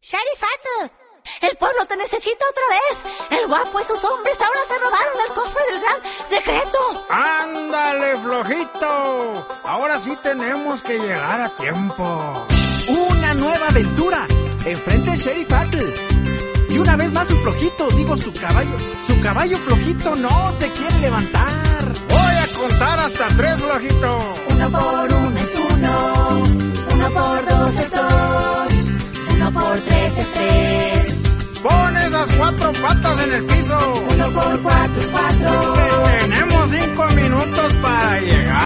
Sheriff Atl, el pueblo te necesita otra vez. El guapo y sus hombres ahora se robaron el cofre del gran secreto. ¡Ándale, flojito! Ahora sí tenemos que llegar a tiempo. ¡Una nueva aventura! Enfrente el Sheriff Atl. Y una vez más su flojito, su caballo flojito no se quiere levantar. Voy a contar hasta 3, flojito. 1 por 1 es 1, 1 por 2 es 2, 1 por 3 es 3. Pon esas 4 patas en el piso. 1 por 4 es 4. Tenemos 5 minutos para llegar.